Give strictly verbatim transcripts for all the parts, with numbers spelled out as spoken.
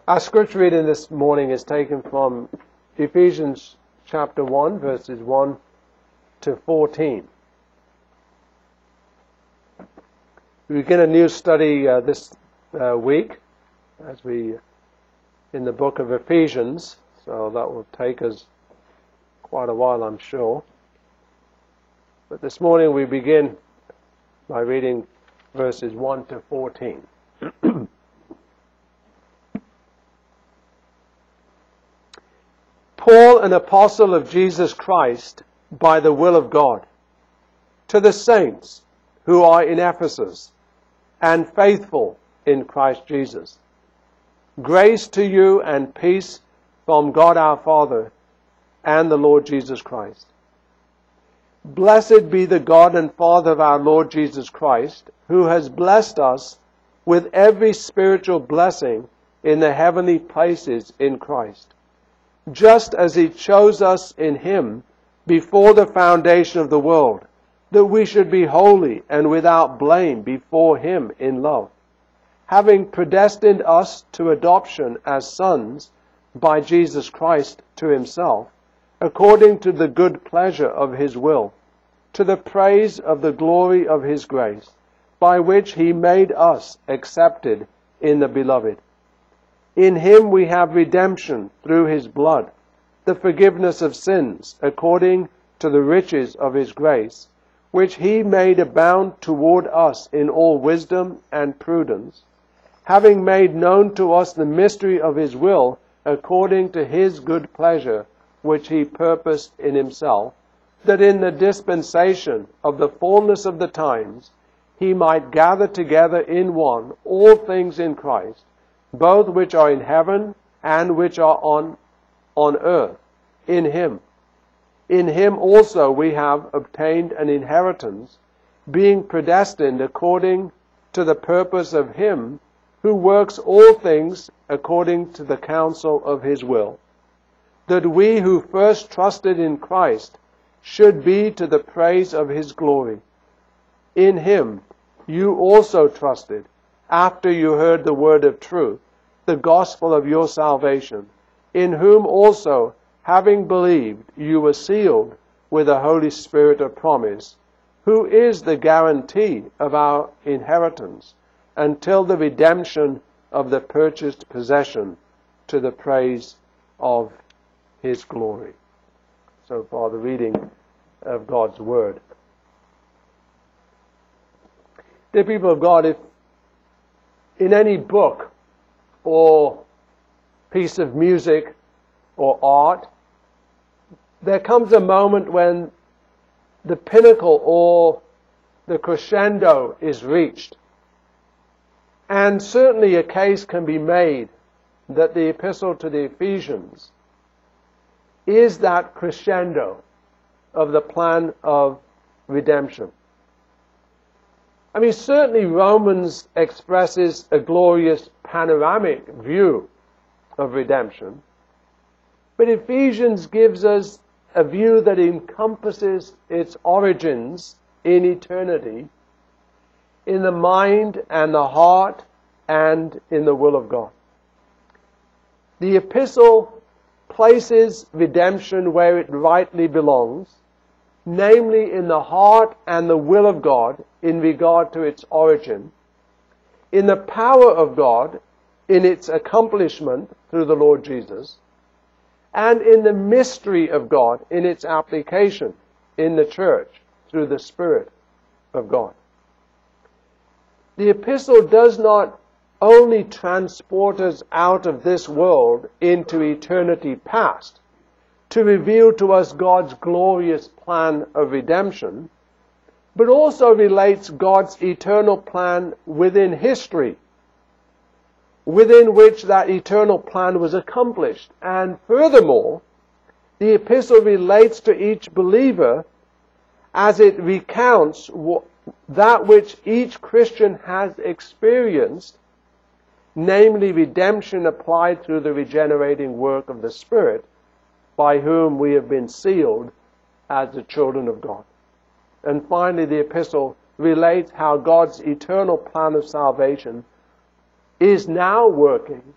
Our scripture reading this morning is taken from Ephesians chapter one, verses one to fourteen. We begin a new study uh, this uh, week as we in the book of Ephesians, so that will take us quite a while, I'm sure. But this morning we begin by reading verses one to fourteen. Paul, an apostle of Jesus Christ, by the will of God, to the saints who are in Ephesus and faithful in Christ Jesus. Grace to you and peace from God our Father and the Lord Jesus Christ. Blessed be the God and Father of our Lord Jesus Christ, who has blessed us with every spiritual blessing in the heavenly places in Christ, just as He chose us in Him before the foundation of the world, that we should be holy and without blame before Him in love, having predestined us to adoption as sons by Jesus Christ to Himself, according to the good pleasure of His will, to the praise of the glory of His grace, by which He made us accepted in the Beloved. In Him we have redemption through His blood, the forgiveness of sins, according to the riches of His grace, which He made abound toward us in all wisdom and prudence, having made known to us the mystery of His will, according to His good pleasure, which He purposed in Himself, that in the dispensation of the fullness of the times He might gather together in one all things in Christ, both which are in heaven and which are on, on earth, in Him. In Him also we have obtained an inheritance, being predestined according to the purpose of Him who works all things according to the counsel of His will, that we who first trusted in Christ should be to the praise of His glory. In Him you also trusted, after you heard the word of truth, the gospel of your salvation, in whom also, having believed, you were sealed with the Holy Spirit of promise, who is the guarantee of our inheritance, until the redemption of the purchased possession, to the praise of His glory. So far, the reading of God's Word. Dear people of God, if in any book or piece of music or art, there comes a moment when the pinnacle or the crescendo is reached. And certainly a case can be made that the epistle to the Ephesians is that crescendo of the plan of redemption. I mean, certainly Romans expresses a glorious panoramic view of redemption, but Ephesians gives us a view that encompasses its origins in eternity, in the mind and the heart and in the will of God. The epistle places redemption where it rightly belongs, namely in the heart and the will of God in regard to its origin, in the power of God in its accomplishment through the Lord Jesus, and in the mystery of God in its application in the church through the Spirit of God. The epistle does not only transport us out of this world into eternity past, to reveal to us God's glorious plan of redemption, but also relates God's eternal plan within history, within which that eternal plan was accomplished. And furthermore, the epistle relates to each believer as it recounts that which each Christian has experienced, namely redemption applied through the regenerating work of the Spirit, by whom we have been sealed as the children of God. And finally, the epistle relates how God's eternal plan of salvation is now working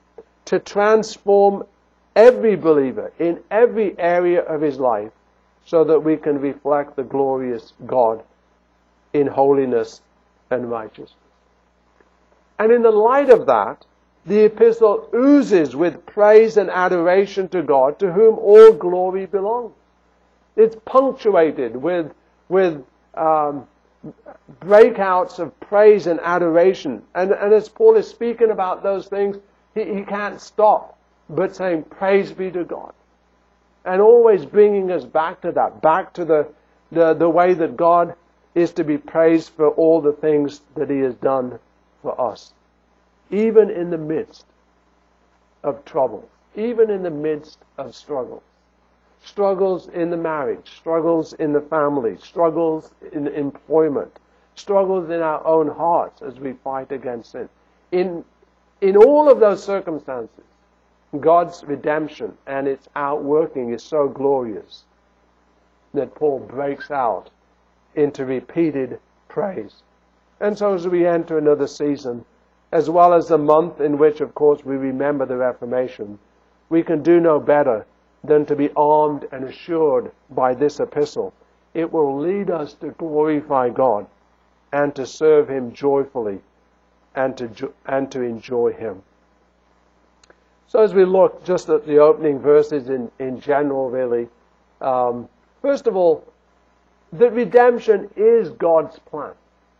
to transform every believer in every area of his life so that we can reflect the glorious God in holiness and righteousness. And in the light of that, the epistle oozes with praise and adoration to God, to whom all glory belongs. It's punctuated with, with um, breakouts of praise and adoration. And, and as Paul is speaking about those things, he, he can't stop but saying, praise be to God. And always bringing us back to that, back to the, the, the way that God is to be praised for all the things that He has done for us. Even in the midst of trouble, even in the midst of struggles. Struggles in the marriage, struggles in the family, struggles in employment, struggles in our own hearts as we fight against sin. In, in all of those circumstances, God's redemption and its outworking is so glorious that Paul breaks out into repeated praise. And so as we enter another season, as well as the month in which, of course, we remember the Reformation, we can do no better than to be armed and assured by this epistle. It will lead us to glorify God and to serve Him joyfully and to, and to enjoy Him. So as we look just at the opening verses in, in general, really, um, first of all, that redemption is God's plan.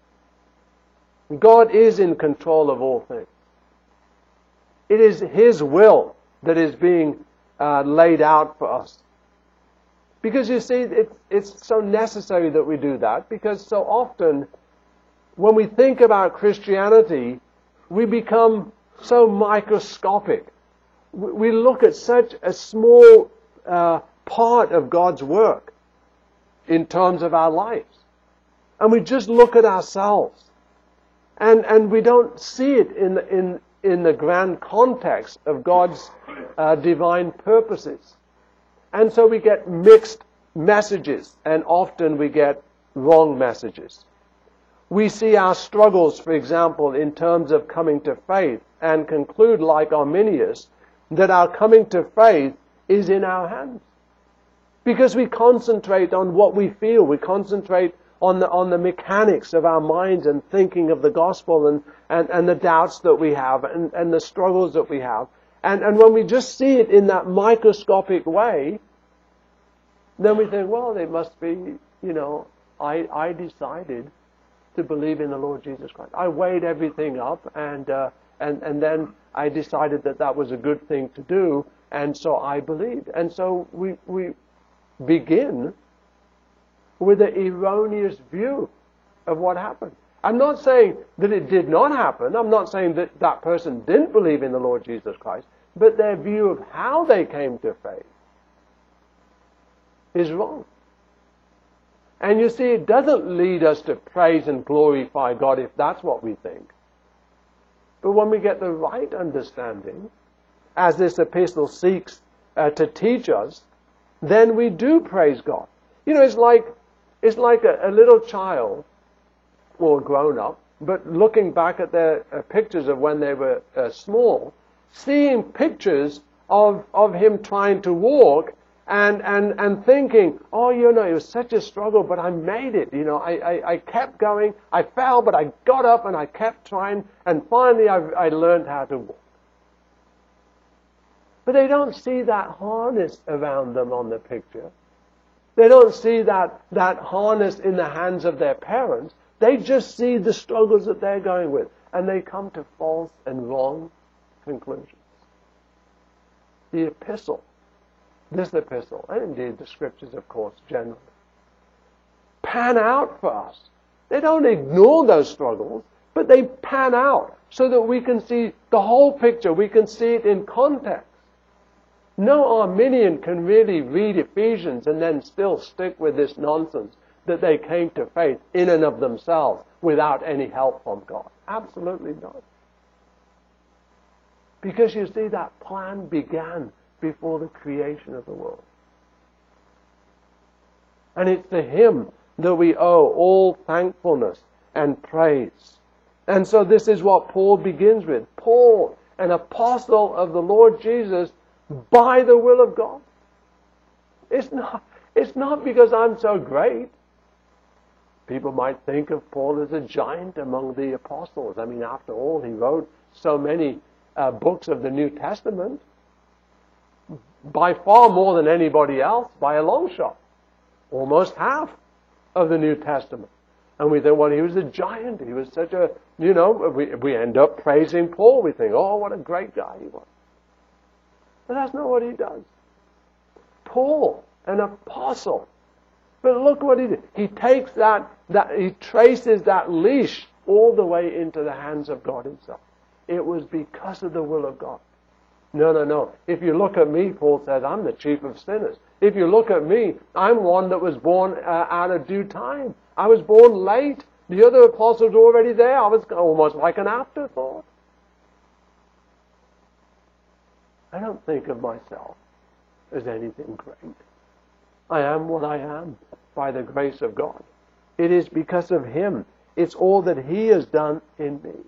God is in control of all things. It is His will that is being uh, laid out for us. Because you see, it, it's so necessary that we do that, because so often when we think about Christianity, we become so microscopic. We look at such a small uh, part of God's work in terms of our lives. And we just look at ourselves. And and we don't see it in the, in, in the grand context of God's uh, divine purposes. And so we get mixed messages, and often we get wrong messages. We see our struggles, for example, in terms of coming to faith, and conclude, like Arminius, that our coming to faith is in our hands. Because we concentrate on what we feel, we concentrate on the on the mechanics of our minds and thinking of the gospel and, and, and the doubts that we have and, and the struggles that we have. And, and when we just see it in that microscopic way, then we think, well, it must be, you know, I, I decided to believe in the Lord Jesus Christ. I weighed everything up and, uh, and, and then I decided that that was a good thing to do, and so I believed. And so we, we begin with an erroneous view of what happened. I'm not saying that it did not happen. I'm not saying that that person didn't believe in the Lord Jesus Christ. But their view of how they came to faith is wrong. And you see, it doesn't lead us to praise and glorify God if that's what we think. But when we get the right understanding, as this epistle seeks uh, to teach us, then we do praise God. You know, it's like It's like a, a little child, or grown up, but looking back at their uh, pictures of when they were uh, small, seeing pictures of, of him trying to walk and, and, and thinking, oh, you know, it was such a struggle, but I made it. You know, I, I, I kept going. I fell, but I got up and I kept trying, and finally I, I learned how to walk. But they don't see that harness around them on the picture. They don't see that, that harness in the hands of their parents. They just see the struggles that they're going with. And they come to false and wrong conclusions. The epistle, this epistle, and indeed the scriptures, of course, generally, pan out for us. They don't ignore those struggles, but they pan out so that we can see the whole picture. We can see it in context. No Arminian can really read Ephesians and then still stick with this nonsense that they came to faith in and of themselves without any help from God. Absolutely not. Because you see, that plan began before the creation of the world. And it's to Him that we owe all thankfulness and praise. And so this is what Paul begins with. Paul, an apostle of the Lord Jesus by the will of God. It's not, it's not because I'm so great. People might think of Paul as a giant among the apostles. I mean, after all, he wrote so many uh, books of the New Testament. By far more than anybody else, by a long shot. Almost half of the New Testament. And we think, well, he was a giant. He was such a, you know, we, we end up praising Paul. We think, oh, what a great guy he was. But that's not what he does. Paul, an apostle. But look what he did. He takes that, that, he traces that leash all the way into the hands of God himself. It was because of the will of God. No, no, no. If you look at me, Paul says, I'm the chief of sinners. If you look at me, I'm one that was born uh, out of due time. I was born late. The other apostles were already there. I was almost like an afterthought. I don't think of myself as anything great. I am what I am by the grace of God. It is because of Him. It's all that He has done in me.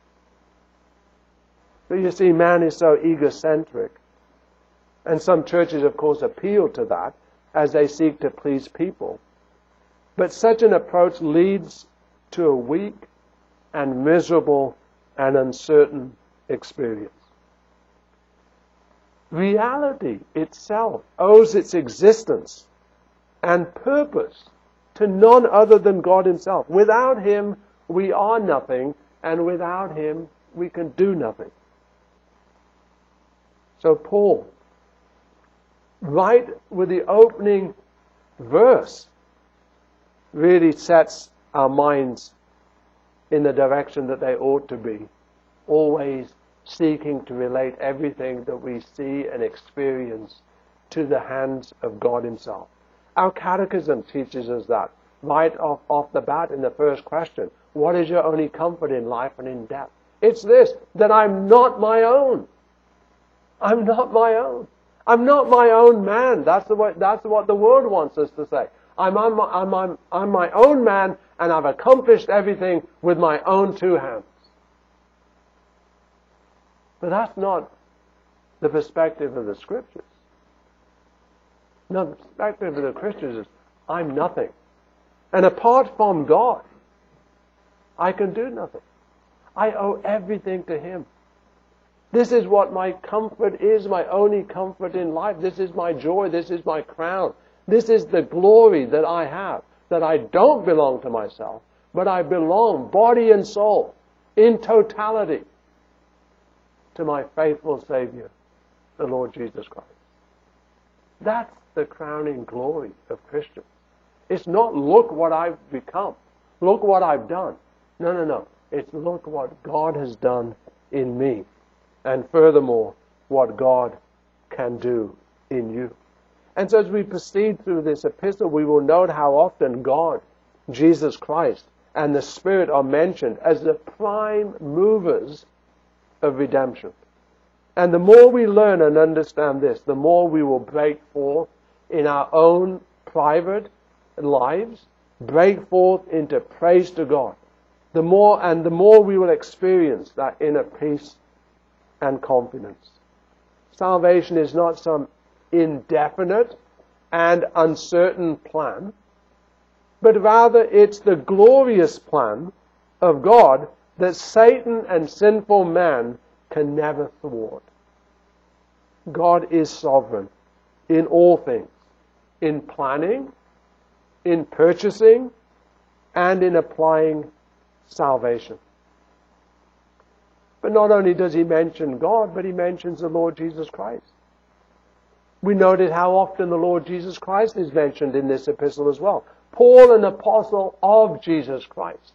But you see, man is so egocentric. And some churches, of course, appeal to that as they seek to please people. But such an approach leads to a weak and miserable and uncertain experience. Reality itself owes its existence and purpose to none other than God Himself. Without Him, we are nothing, and without Him, we can do nothing. So Paul, right with the opening verse, really sets our minds in the direction that they ought to be, always seeking to relate everything that we see and experience to the hands of God Himself. Our catechism teaches us that right off, off the bat in the first question. What is your only comfort in life and in death? It's this, that I'm not my own. I'm not my own. I'm not my own man. That's the way, that's what the world wants us to say. I'm, I'm, I'm, I'm, I'm my own man, and I've accomplished everything with my own two hands. But that's not the perspective of the Scriptures. No, the perspective of the Christians is, I'm nothing. And apart from God, I can do nothing. I owe everything to Him. This is what my comfort is, my only comfort in life. This is my joy. This is my crown. This is the glory that I have, that I don't belong to myself, but I belong, body and soul, in totality, to my faithful Savior, the Lord Jesus Christ. That's the crowning glory of Christians. It's not, look what I've become. Look what I've done. No, no, no. It's look what God has done in me. And furthermore, what God can do in you. And so as we proceed through this epistle, we will note how often God, Jesus Christ, and the Spirit are mentioned as the prime movers of redemption. And the more we learn and understand this, the more we will break forth in our own private lives, break forth into praise to God. The more and the more we will experience that inner peace and confidence. Salvation is not some indefinite and uncertain plan, but rather it's the glorious plan of God that Satan and sinful man can never thwart. God is sovereign in all things, in planning, in purchasing, and in applying salvation. But not only does he mention God, but he mentions the Lord Jesus Christ. We noted how often the Lord Jesus Christ is mentioned in this epistle as well. Paul, an apostle of Jesus Christ.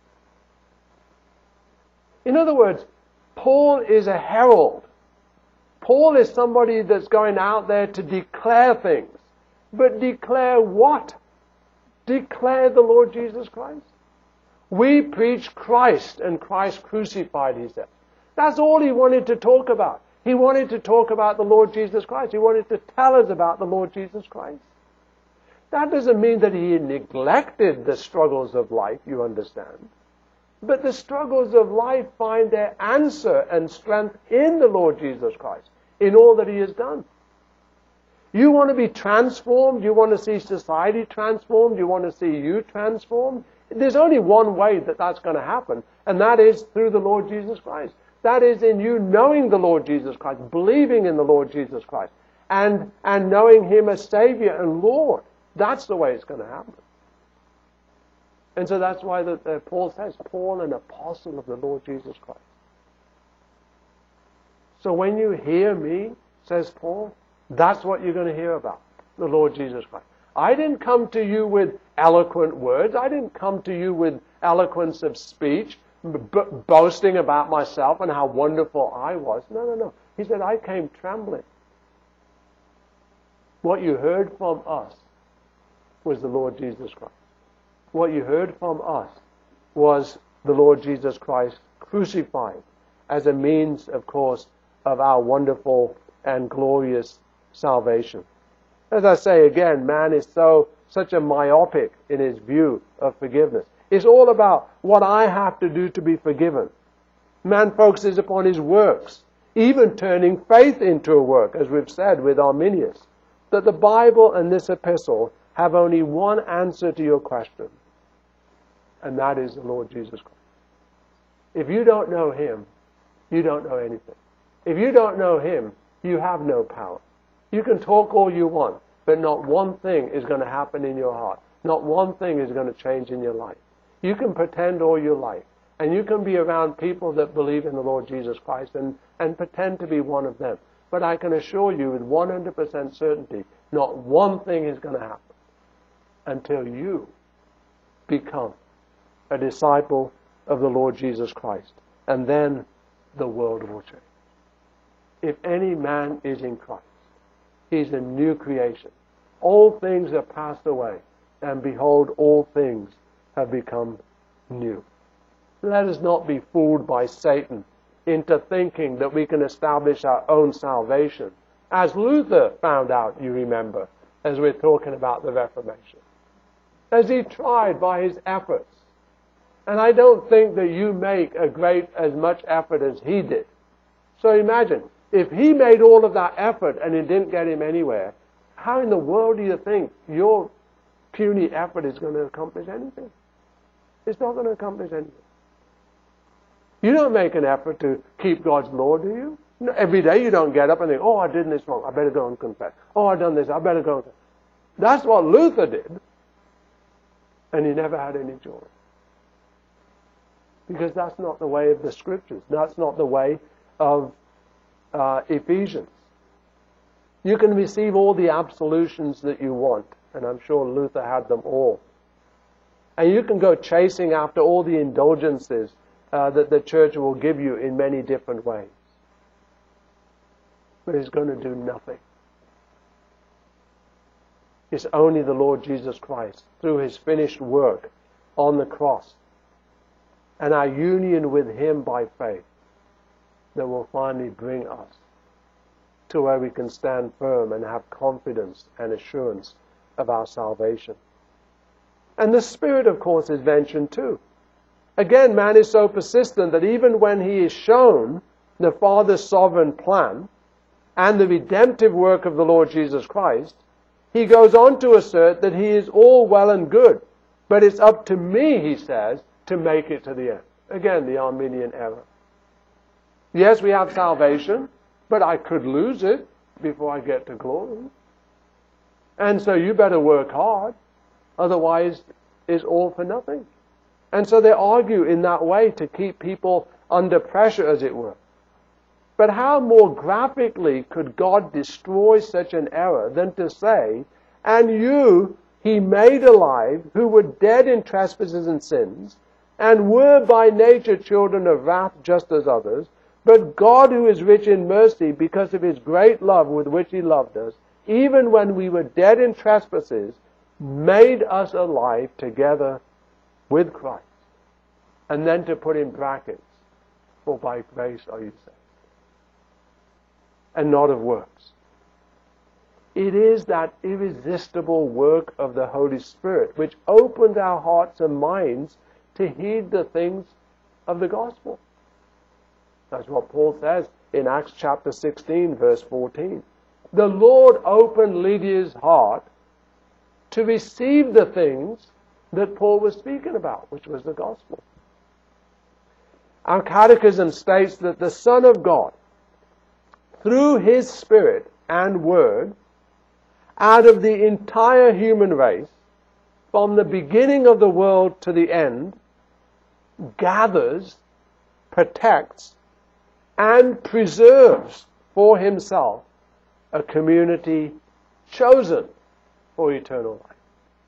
In other words, Paul is a herald. Paul is somebody that's going out there to declare things. But declare what? Declare the Lord Jesus Christ. We preach Christ and Christ crucified, he said. That's all he wanted to talk about. He wanted to talk about the Lord Jesus Christ. He wanted to tell us about the Lord Jesus Christ. That doesn't mean that he neglected the struggles of life, you understand. But the struggles of life find their answer and strength in the Lord Jesus Christ, in all that He has done. You want to be transformed? You want to see society transformed? You want to see you transformed? There's only one way that that's going to happen, and that is through the Lord Jesus Christ. That is in you knowing the Lord Jesus Christ, believing in the Lord Jesus Christ, and, and knowing Him as Savior and Lord. That's the way it's going to happen. And so that's why the, uh, Paul says, Paul, an apostle of the Lord Jesus Christ. So when you hear me, says Paul, that's what you're going to hear about, the Lord Jesus Christ. I didn't come to you with eloquent words. I didn't come to you with eloquence of speech, b- boasting about myself and how wonderful I was. No, no, no. He said, I came trembling. What you heard from us was the Lord Jesus Christ. What you heard from us was the Lord Jesus Christ crucified as a means, of course, of our wonderful and glorious salvation. As I say again, man is so such a myopic in his view of forgiveness. It's all about what I have to do to be forgiven. Man focuses upon his works, even turning faith into a work, as we've said with Arminius, that the Bible and this epistle have only one answer to your question, and that is the Lord Jesus Christ. If you don't know Him, you don't know anything. If you don't know Him, you have no power. You can talk all you want, but not one thing is going to happen in your heart. Not one thing is going to change in your life. You can pretend all your life, and you can be around people that believe in the Lord Jesus Christ and, and pretend to be one of them. But I can assure you with one hundred percent certainty, not one thing is going to happen until you become a disciple of the Lord Jesus Christ. And then the world will change. If any man is in Christ, he's a new creation. All things are passed away, and behold, all things have become new. Let us not be fooled by Satan into thinking that we can establish our own salvation, as Luther found out, you remember, as we're talking about the Reformation. As he tried by his efforts. And I don't think that you make a great as much effort as he did. So imagine, if he made all of that effort and it didn't get him anywhere, how in the world do you think your puny effort is going to accomplish anything? It's not going to accomplish anything. You don't make an effort to keep God's law, do you? No, every day you don't get up and think, oh, I did this wrong, I better go and confess. Oh, I've done this, I better go and confess. That's what Luther did. And he never had any joy. Because that's not the way of the Scriptures. That's not the way of uh, Ephesians. You can receive all the absolutions that you want, and I'm sure Luther had them all. And you can go chasing after all the indulgences uh, that the church will give you in many different ways. But it's going to do nothing. It's only the Lord Jesus Christ, through His finished work on the cross, and our union with Him by faith, that will finally bring us to where we can stand firm and have confidence and assurance of our salvation. And the Spirit, of course, is mentioned too. Again, man is so persistent that even when he is shown the Father's sovereign plan and the redemptive work of the Lord Jesus Christ, he goes on to assert that he is all well and good, but it's up to me, he says, to make it to the end. Again, the Arminian error. Yes, we have salvation, but I could lose it before I get to glory. And so you better work hard, otherwise it's all for nothing. And so they argue in that way to keep people under pressure, as it were. But how more graphically could God destroy such an error than to say, and you He made alive who were dead in trespasses and sins, and were by nature children of wrath just as others, but God, who is rich in mercy, because of His great love with which He loved us, even when we were dead in trespasses, made us alive together with Christ. And then to put in brackets, for by grace are you saved, and not of works. It is that irresistible work of the Holy Spirit which opened our hearts and minds to heed the things of the gospel. That's what Paul says in Acts chapter sixteen, verse fourteen. The Lord opened Lydia's heart to receive the things that Paul was speaking about, which was the gospel. Our catechism states that the Son of God, through His Spirit and Word, out of the entire human race, from the beginning of the world to the end, gathers, protects, and preserves for Himself a community chosen for eternal life.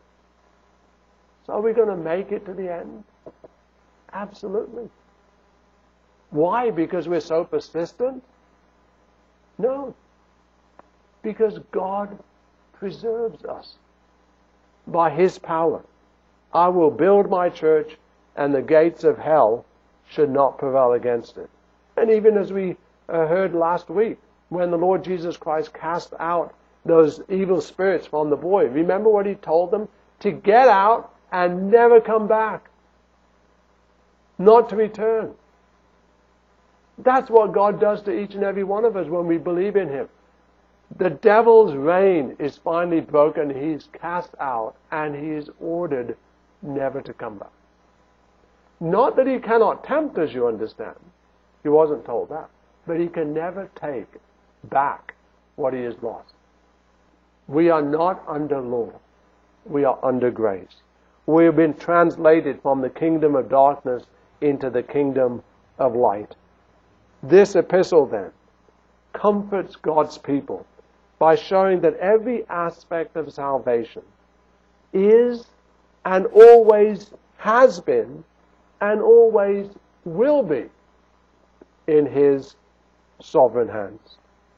So are we going to make it to the end? Absolutely. Why? Because we're so persistent? No. Because God preserves us by His power. I will build my church, and the gates of hell should not prevail against it. And even as we uh, heard last week, when the Lord Jesus Christ cast out those evil spirits from the boy, remember what He told them? To get out and never come back. Not to return. That's what God does to each and every one of us when we believe in Him. The devil's reign is finally broken. He's cast out, and he is ordered never to come back. Not that he cannot tempt us, you understand. He wasn't told that. But he can never take back what he has lost. We are not under law. We are under grace. We have been translated from the kingdom of darkness into the kingdom of light. This epistle, then, comforts God's people by showing that every aspect of salvation is and always has been and always will be in His sovereign hands.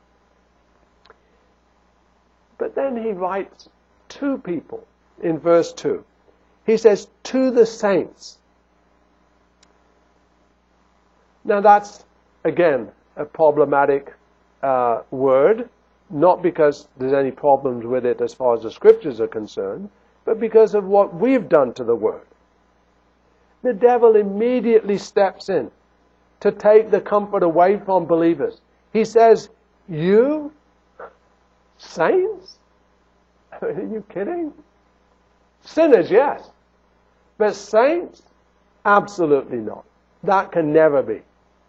But then he writes to people in verse two. He says, to the saints. Now that's, again, a problematic uh, word, not because there's any problems with it as far as the Scriptures are concerned, but because of what we've done to the word. The devil immediately steps in to take the comfort away from believers. He says, you, saints? Are you kidding? Sinners, yes. But saints? Absolutely not. That can never be.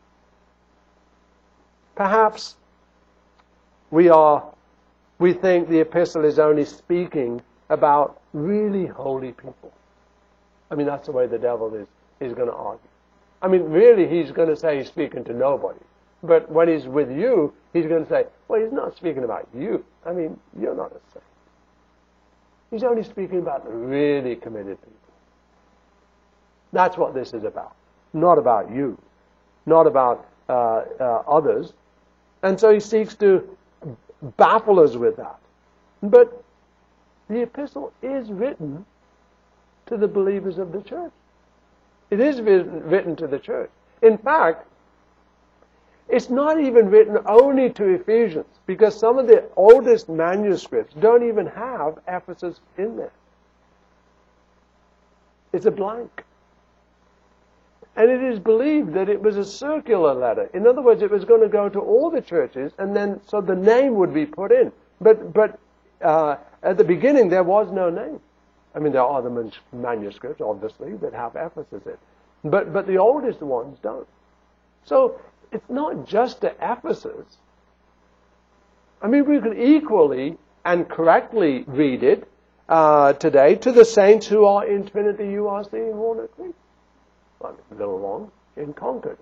Perhaps we are, we think the epistle is only speaking about really holy people. I mean, that's the way the devil is, is going to argue. I mean, really, he's going to say he's speaking to nobody. But when he's with you, he's going to say, well, he's not speaking about you. I mean, you're not a saint. He's only speaking about the really committed people. That's what this is about. Not about you. Not about uh, uh, others. And so he seeks to baffle us with that. But the epistle is written to the believers of the church. It is written to the church. In fact, it's not even written only to Ephesians, because some of the oldest manuscripts don't even have Ephesus in there. It's a blank. And it is believed that it was a circular letter. In other words, it was going to go to all the churches, and then so the name would be put in. But but uh, at the beginning, there was no name. I mean, there are other man- manuscripts, obviously, that have Ephesus in. But, but the oldest ones don't. So it's not just to Ephesus. I mean, we could equally and correctly read it uh, today to the saints who are in Trinity U R C in Walnut Creek. Well, a little long, in Concord.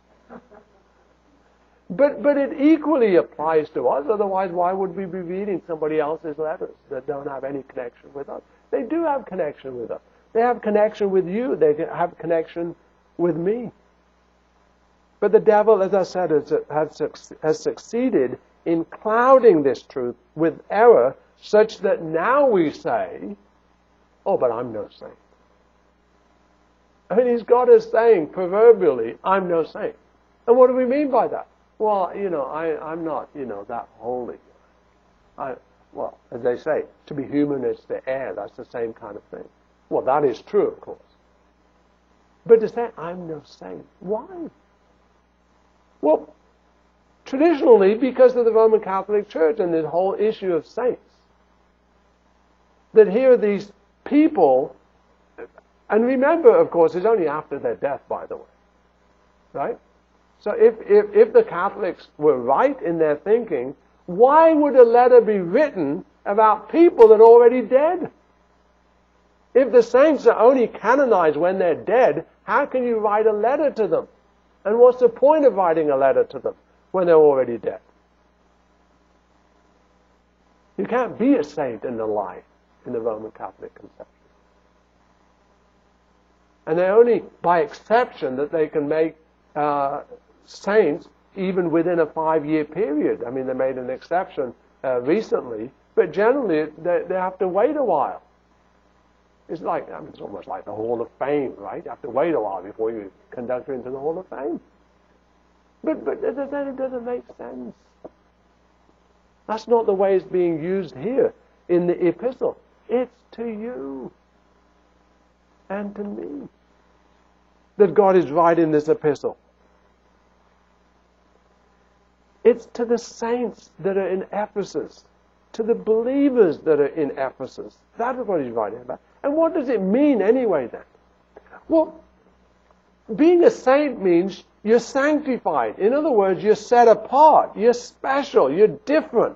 But but it equally applies to us. Otherwise, why would we be reading somebody else's letters that don't have any connection with us? They do have connection with us. They have connection with you. They have connection with me. But the devil, as I said, has, has, has succeeded in clouding this truth with error, such that now we say, oh, but I'm no saint. I mean, he's got us saying, proverbially, I'm no saint. And what do we mean by that? Well, you know, I, I'm not, you know, that holy. I, well, as they say, to be human is to err. That's the same kind of thing. Well, that is true, of course. But to say, I'm no saint. Why? Well, traditionally, because of the Roman Catholic Church and the whole issue of saints. That here are these people, and remember, of course, it's only after their death, by the way. Right? So if, if, if the Catholics were right in their thinking, why would a letter be written about people that are already dead? If the saints are only canonized when they're dead, how can you write a letter to them? And what's the point of writing a letter to them when they're already dead? You can't be a saint in the life in the Roman Catholic conception. And they're only by exception that they can make uh, saints even within a five-year period. I mean, they made an exception uh, recently, but generally they, they have to wait a while. It's like, I mean, it's almost like the Hall of Fame, right? You have to wait a while before you conduct her into the Hall of Fame. But, but then it doesn't make sense. That's not the way it's being used here in the epistle. It's to you and to me that God is writing this epistle. It's to the saints that are in Ephesus, to the believers that are in Ephesus. That is what he's writing about. And what does it mean anyway then? Well, being a saint means you're sanctified. In other words, you're set apart. You're special. You're different.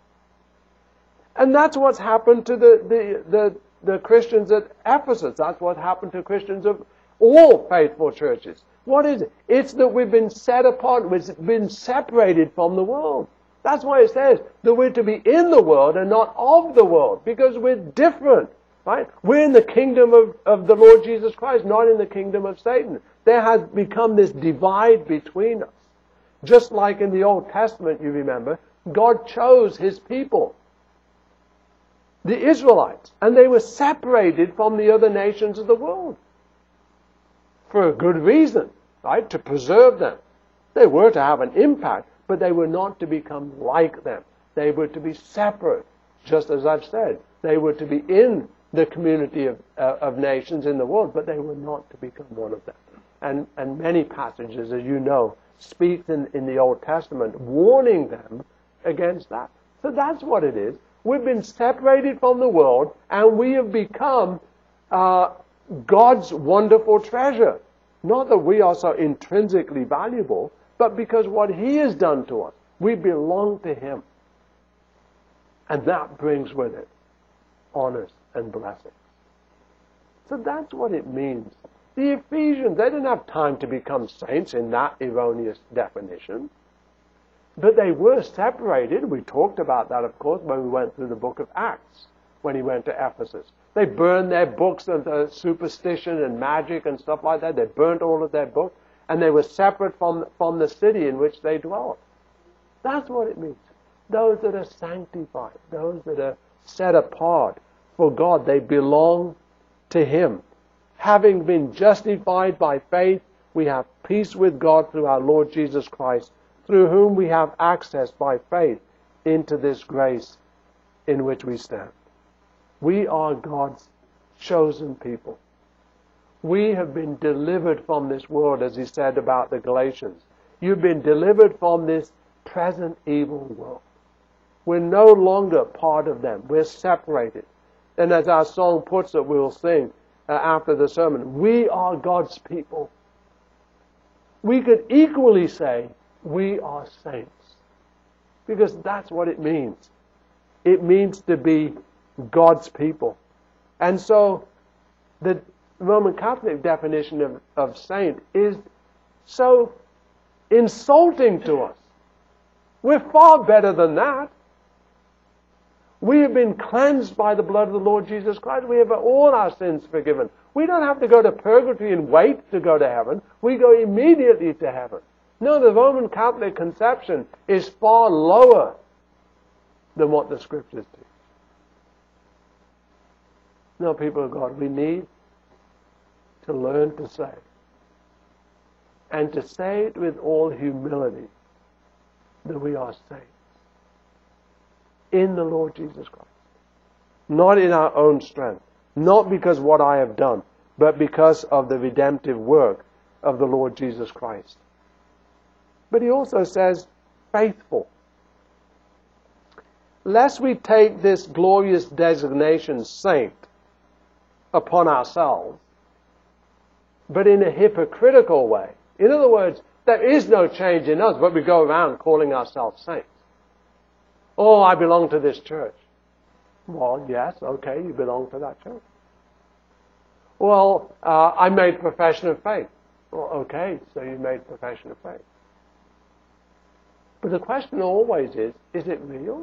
And that's what's happened to the, the, the, the Christians at Ephesus. That's what happened to Christians of all faithful churches. What is it? It's that we've been set apart. We've been separated from the world. That's why it says that we're to be in the world and not of the world, because we're different. Right? We're in the kingdom of, of the Lord Jesus Christ, not in the kingdom of Satan. There has become this divide between us. Just like in the Old Testament, you remember, God chose His people, the Israelites, and they were separated from the other nations of the world. For a good reason, right? To preserve them. They were to have an impact, but they were not to become like them. They were to be separate, just as I've said. They were to be in the community of, uh, of nations in the world, but they were not to become one of them. And, and many passages, as you know, speak in, in the Old Testament, warning them against that. So that's what it is. We've been separated from the world, and we have become uh, God's wonderful treasure. Not that we are so intrinsically valuable, but because what He has done to us. We belong to Him. And that brings with it honors and blessings. So that's what it means. The Ephesians, they didn't have time to become saints in that erroneous definition. But they were separated. We talked about that, of course, when we went through the book of Acts, when he went to Ephesus. They burned their books of uh, superstition and magic and stuff like that. They burnt all of their books. And they were separate from, from the city in which they dwelt. That's what it means. Those that are sanctified, those that are set apart for God, they belong to Him. Having been justified by faith, we have peace with God through our Lord Jesus Christ, through whom we have access by faith into this grace in which we stand. We are God's chosen people. We have been delivered from this world, as he said about the Galatians. You've been delivered from this present evil world. We're no longer part of them. We're separated. And as our song puts it, we'll sing uh, after the sermon, we are God's people. We could equally say, we are saints. Because that's what it means. It means to be God's people. And so, the Roman Catholic definition of, of saint is so insulting to us. We're far better than that. We have been cleansed by the blood of the Lord Jesus Christ. We have all our sins forgiven. We don't have to go to purgatory and wait to go to heaven. We go immediately to heaven. No, the Roman Catholic conception is far lower than what the Scriptures teach. No, people of God, we need to learn to say, and to say it with all humility, that we are saints in the Lord Jesus Christ. Not in our own strength. Not because what I have done, but because of the redemptive work of the Lord Jesus Christ. But he also says, faithful. Lest we take this glorious designation, saint, upon ourselves, but in a hypocritical way. In other words, there is no change in us, but we go around calling ourselves saints. Oh, I belong to this church. Well, yes, okay, you belong to that church. Well, uh, I made profession of faith. Well, okay, so you made profession of faith. But the question always is, is it real?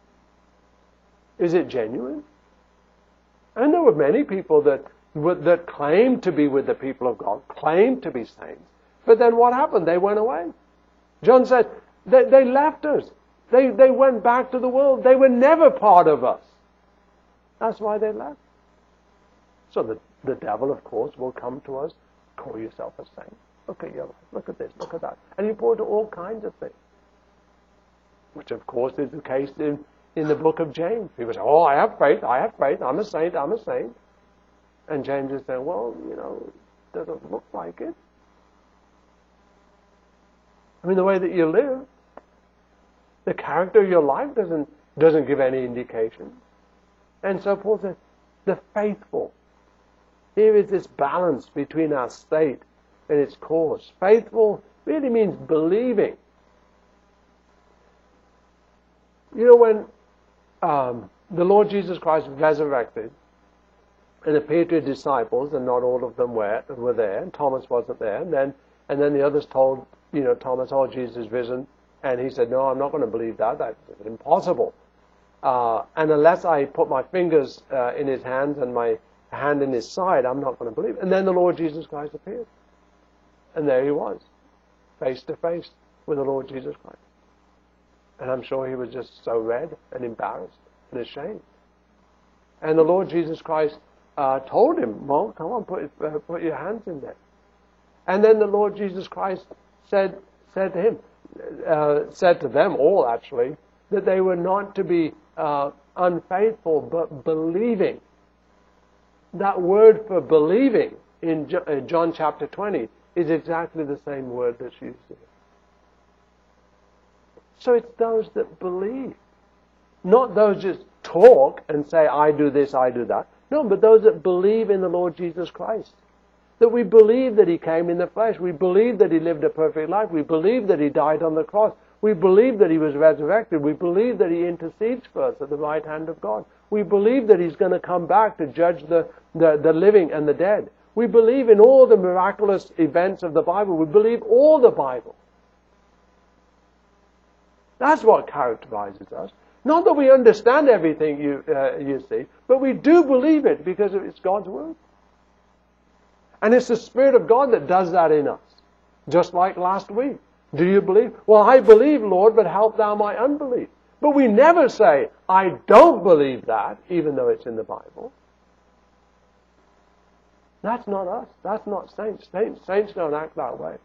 Is it genuine? And there were many people that that claimed to be with the people of God, claimed to be saints. But then what happened? They went away. John said, they, they left us. They, they went back to the world. They were never part of us. That's why they left. So the, the devil, of course, will come to us, call yourself a saint. Look at your life. Look at this. Look at that. And he point to all kinds of things. Which, of course, is the case in, in the book of James. People say, oh, I have faith. I have faith. I'm a saint. I'm a saint. And James is saying, well, you know, it doesn't look like it. I mean, the way that you live, the character of your life doesn't doesn't give any indication. And so Paul says, the faithful. Here is this balance between our state and its cause. Faithful really means believing. You know, when um, the Lord Jesus Christ resurrected and appeared to his disciples, and not all of them were, were there, and Thomas wasn't there, and then and then the others told, you know, Thomas, oh, Jesus is risen, and he said, no, I'm not going to believe that. That's impossible. Uh, and unless I put my fingers uh, in his hands and my hand in his side, I'm not going to believe. And then the Lord Jesus Christ appeared. And there he was, face to face with the Lord Jesus Christ. And I'm sure he was just so red and embarrassed and ashamed. And the Lord Jesus Christ uh, told him, well, come on, put, uh, put your hands in there. And then the Lord Jesus Christ said, said to him, uh, said to them all actually, that they were not to be uh, unfaithful, but believing. That word for believing in John chapter twenty is exactly the same word that's used here. So it's those that believe. Not those just talk and say, I do this, I do that. No, but those that believe in the Lord Jesus Christ. That we believe that he came in the flesh. We believe that he lived a perfect life. We believe that he died on the cross. We believe that he was resurrected. We believe that he intercedes for us at the right hand of God. We believe that he's going to come back to judge the, the, the living and the dead. We believe in all the miraculous events of the Bible. We believe all the Bible. That's what characterizes us. Not that we understand everything you, uh, you see, but we do believe it because it's God's Word. And it's the Spirit of God that does that in us. Just like last week. Do you believe? Well, I believe, Lord, but help thou my unbelief. But we never say, I don't believe that, even though it's in the Bible. That's not us. That's not saints. Saints, saints don't act that way.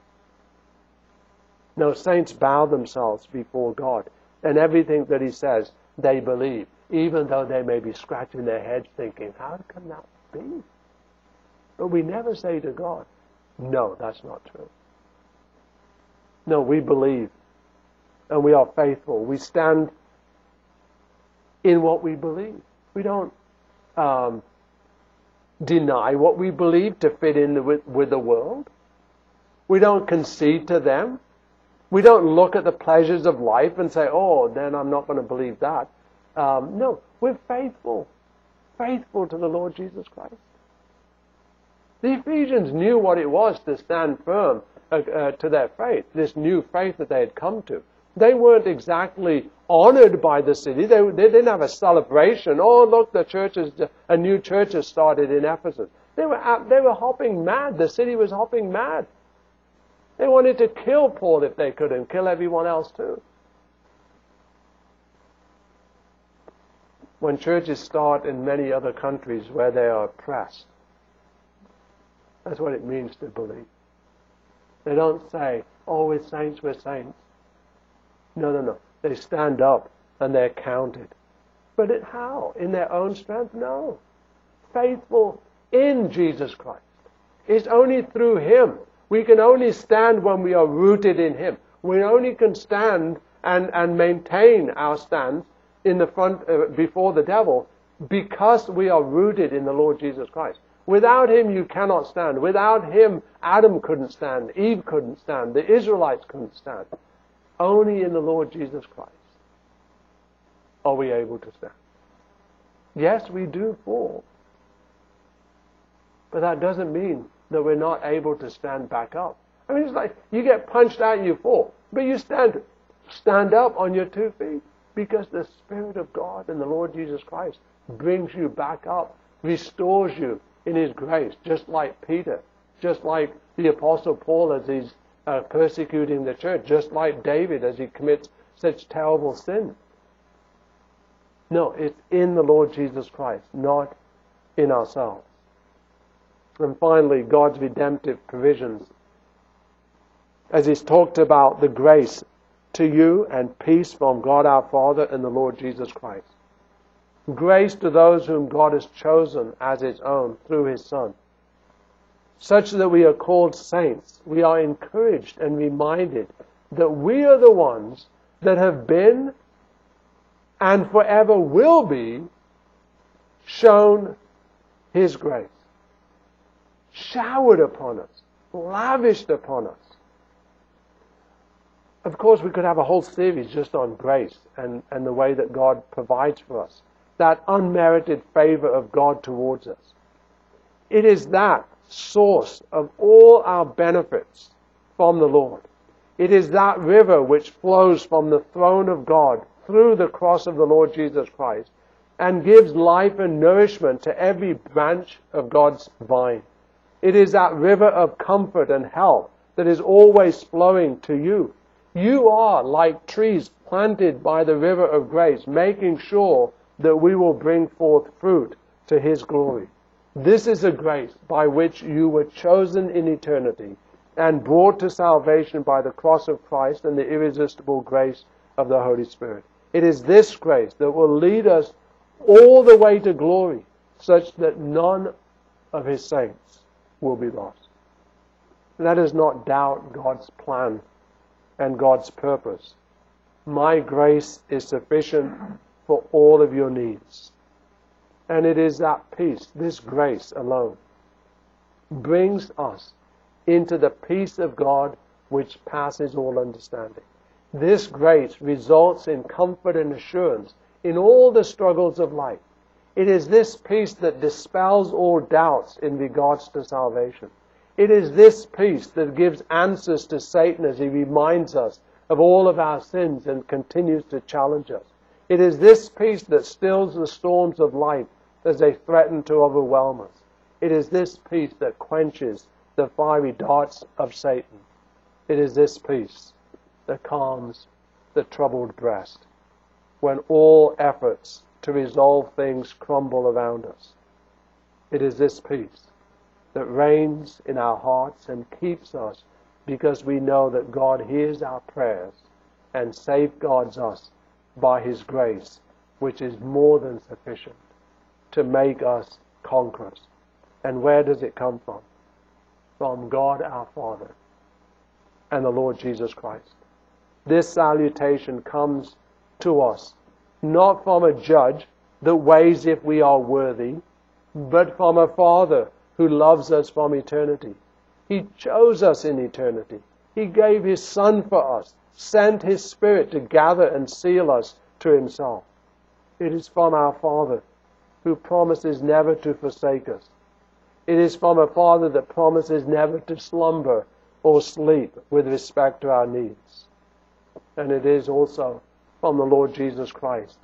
No, saints bow themselves before God. And everything that he says, they believe. Even though they may be scratching their heads thinking, how can that be? But we never say to God, no, that's not true. No, we believe. And we are faithful. We stand in what we believe. We don't um, deny what we believe to fit in with, with the world. We don't concede to them. We don't look at the pleasures of life and say, oh, then I'm not going to believe that. Um, no, we're faithful. Faithful to the Lord Jesus Christ. The Ephesians knew what it was to stand firm uh, uh, to their faith, this new faith that they had come to. They weren't exactly honored by the city. They, they didn't have a celebration. Oh, look, the church is, a new church has started in Ephesus. They were, they were hopping mad. The city was hopping mad. They wanted to kill Paul if they could and kill everyone else too. When churches start in many other countries where they are oppressed, that's what it means to believe. They don't say, oh, we're saints, we're saints. No, no, no. They stand up and they're counted. But it, how? In their own strength? No. Faithful in Jesus Christ. It's only through Him. We can only stand when we are rooted in Him. We only can stand and, and maintain our stand in the front, uh, before the devil, because we are rooted in the Lord Jesus Christ. Without Him, you cannot stand. Without Him, Adam couldn't stand. Eve couldn't stand. The Israelites couldn't stand. Only in the Lord Jesus Christ are we able to stand. Yes, we do fall. But that doesn't mean that we're not able to stand back up. I mean, it's like you get punched out and you fall. But you stand, stand up on your two feet because the Spirit of God and the Lord Jesus Christ brings you back up, restores you in His grace, just like Peter, just like the Apostle Paul as he's uh, persecuting the church, just like David as he commits such terrible sin. No, it's in the Lord Jesus Christ, not in ourselves. And finally, God's redemptive provisions. As He's talked about the grace to you and peace from God our Father and the Lord Jesus Christ. Grace to those whom God has chosen as His own through His Son. Such that we are called saints. We are encouraged and reminded that we are the ones that have been and forever will be shown His grace. Showered upon us, lavished upon us. Of course, we could have a whole series just on grace and, and the way that God provides for us. That unmerited favor of God towards us. It is that source of all our benefits from the Lord. It is that river which flows from the throne of God through the cross of the Lord Jesus Christ and gives life and nourishment to every branch of God's vine. It is that river of comfort and help that is always flowing to you. You are like trees planted by the river of grace, making sure that we will bring forth fruit to His glory. This is a grace by which you were chosen in eternity and brought to salvation by the cross of Christ and the irresistible grace of the Holy Spirit. It is this grace that will lead us all the way to glory, such that none of His saints will be lost. Let us not doubt God's plan and God's purpose. My grace is sufficient for all of your needs. And it is that peace, this grace alone, brings us into the peace of God which passes all understanding. This grace results in comfort and assurance in all the struggles of life. It is this peace that dispels all doubts in regards to salvation. It is this peace that gives answers to Satan as he reminds us of all of our sins and continues to challenge us. It is this peace that stills the storms of life as they threaten to overwhelm us. It is this peace that quenches the fiery darts of Satan. It is this peace that calms the troubled breast when all efforts to resolve things crumble around us. It is this peace that reigns in our hearts and keeps us because we know that God hears our prayers and safeguards us by His grace, which is more than sufficient to make us conquerors. And where does it come from? From God our Father and the Lord Jesus Christ. This salutation comes to us not from a judge that weighs if we are worthy, but from a Father who loves us from eternity. He chose us in eternity. He gave His Son for us, sent His Spirit to gather and seal us to Himself. It is from our Father who promises never to forsake us. It is from a Father that promises never to slumber or sleep with respect to our needs. And it is also from the Lord Jesus Christ,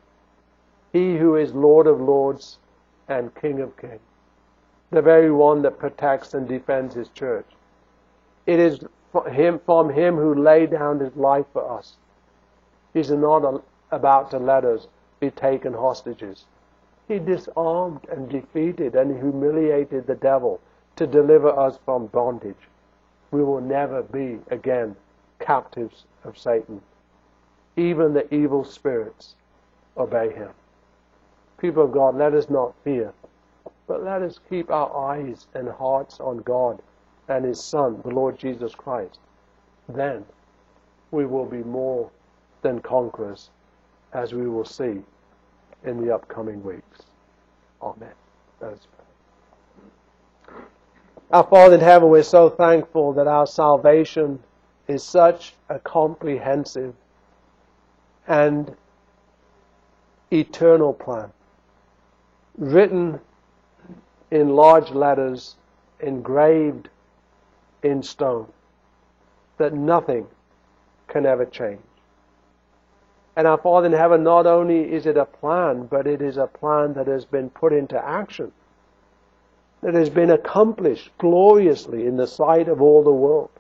He who is Lord of lords and King of kings, the very one that protects and defends His church. It is from Him, from Him who laid down His life for us. He's not about to let us be taken hostages. He disarmed and defeated and humiliated the devil to deliver us from bondage. We will never be again captives of Satan. Even the evil spirits obey Him. People of God, let us not fear, but let us keep our eyes and hearts on God and His Son, the Lord Jesus Christ. Then we will be more than conquerors, as we will see in the upcoming weeks. Amen. Let us pray. Our Father in heaven, we're so thankful that our salvation is such a comprehensive and eternal plan, written in large letters, engraved in stone, that nothing can ever change. And our Father in heaven, not only is it a plan, but it is a plan that has been put into action, that has been accomplished gloriously in the sight of all the world.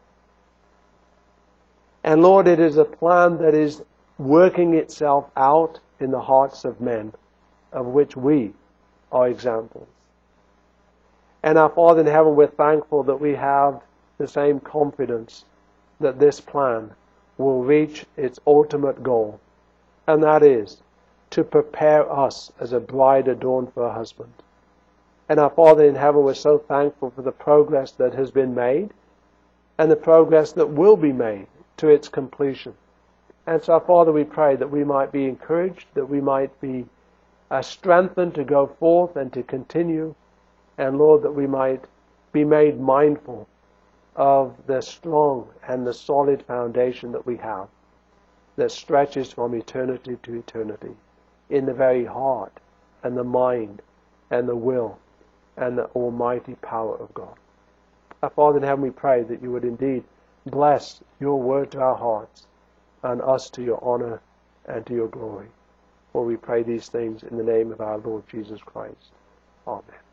And Lord, it is a plan that is working itself out in the hearts of men, of which we are examples. And our Father in heaven, we're thankful that we have the same confidence that this plan will reach its ultimate goal, and that is to prepare us as a bride adorned for a husband. And our Father in heaven, we're so thankful for the progress that has been made and the progress that will be made to its completion. And so, our Father, we pray that we might be encouraged, that we might be uh, strengthened to go forth and to continue, and Lord, that we might be made mindful of the strong and the solid foundation that we have, that stretches from eternity to eternity, in the very heart and the mind and the will and the almighty power of God. Our Father in heaven, we pray that you would indeed bless your word to our hearts and us to your honor and to your glory. For we pray these things in the name of our Lord Jesus Christ. Amen.